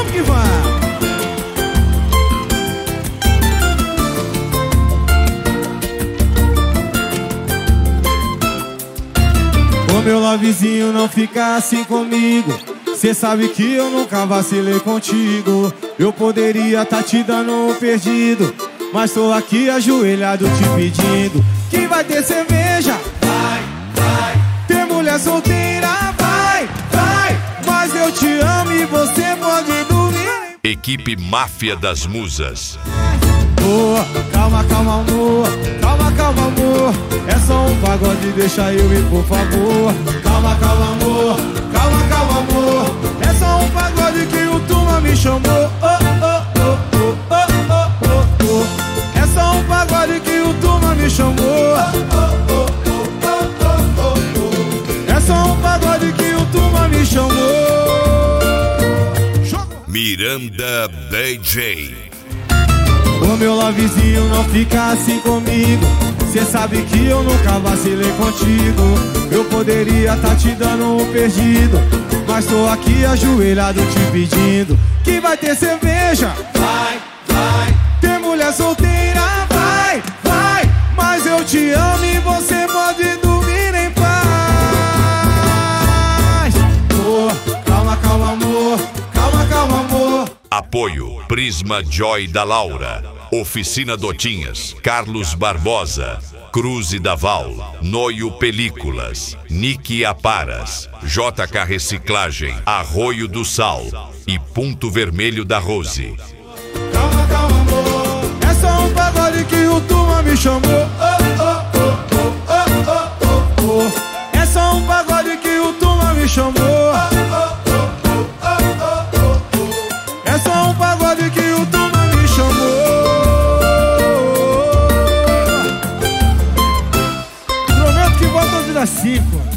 Vamos que vai. Ô meu lovezinho, não fica assim comigo. Cê sabe que eu nunca vacilei contigo. Eu poderia tá te dando um perdido, mas tô aqui ajoelhado te pedindo que vai ter cerveja, vai, vai. Ter mulher solteira, vai, vai. Mas eu te amo e você pode dormir. Equipe Máfia das Musas. Boa, calma, calma, amor. Calma, calma, amor. É só um pagode, deixa eu ir, por favor. Calma, calma, amor. Calma, calma, amor. É só um pagode que o Tuma me chamou. Oh, oh, oh, oh, oh, oh, oh, oh. É só um pagode que o Tuma me chamou. Oh, oh, oh, oh, oh, oh, oh. É só um pagode que o Tuma me chamou. Miranda DJ. Ô meu lovezinho, não fica assim comigo. Cê sabe que eu nunca vacilei contigo. Eu poderia tá te dando um perdido, mas tô aqui ajoelhado te pedindo que vai ter cerveja, vai, vai. Ter mulher solteira, vai, vai. Mas eu te amo e você pode dormir em paz. Oh, calma, calma, amor. Calma, calma, amor. Apoio Prisma Joy da Laura, Oficina Dotinhas, Carlos Barbosa, Cruze da Val, Noio Películas, Nick Aparas, JK Reciclagem, Arroio do Sal e Ponto Vermelho da Rose. Calma, calma, amor. É só um pagode que o Tuma me chamou. Oh, oh, oh, oh, oh, oh, oh, oh. É só um pagode que o Tuma me chamou. Oh, oh, oh, oh, oh, oh, oh. É só um pagode que o Tuma me chamou. Prometo que volto às 5.